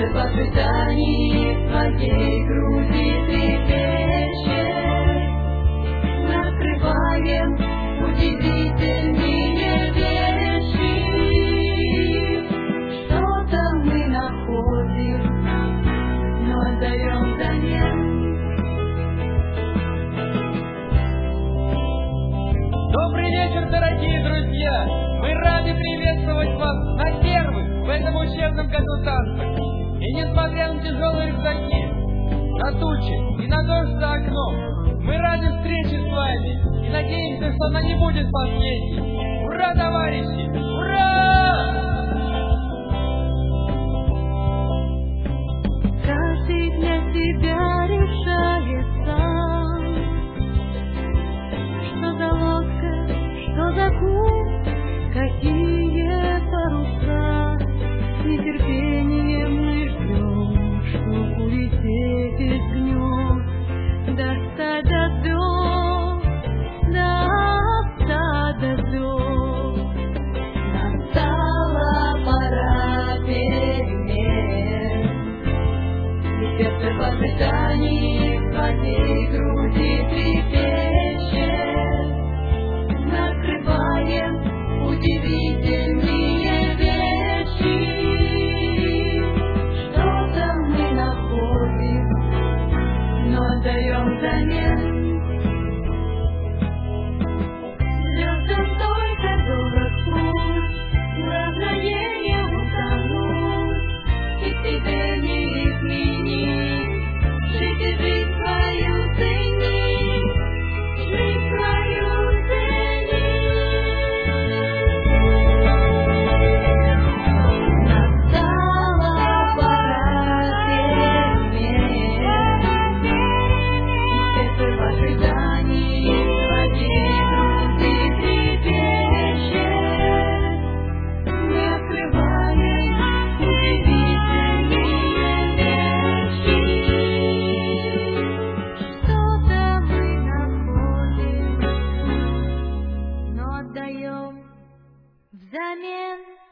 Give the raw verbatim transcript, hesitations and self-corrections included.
сердце в ожидании твоей груди трепещет. Мы открываем удивительные вещи. Что-то мы находим, но отдаем взамен. Добрый вечер, дорогие друзья! Мы рады приветствовать вас на первых в этом учебном году танцах. И несмотря на тяжелые рюкзаки, на тучи и на дождь за окном, мы рады встрече с вами и надеемся, что она не будет последней. Ура, товарищи! Ура! Каждый для себя решает сам, что за лодка, что за курс, какие паруса. С нетерпением мы ждем, чтоб улететь из гнезд, достать до звезд, достать до звезд. Настала пора перемен, и сердце в ожидании твоей груди трепещет. Мы открываем удивительные вещи. Что-то мы находим, но отдаем взамен. Звездам только дорог путь, мгновенье утонуть, и тебе не изменить. Жить и жизнь свою ценить, жизнь свою ценить. Настала пора перемен, сердце в ожидании твоей груди трепещет. Мы открываем удивительные вещи. Что-то мы находим, но отдаем взамен.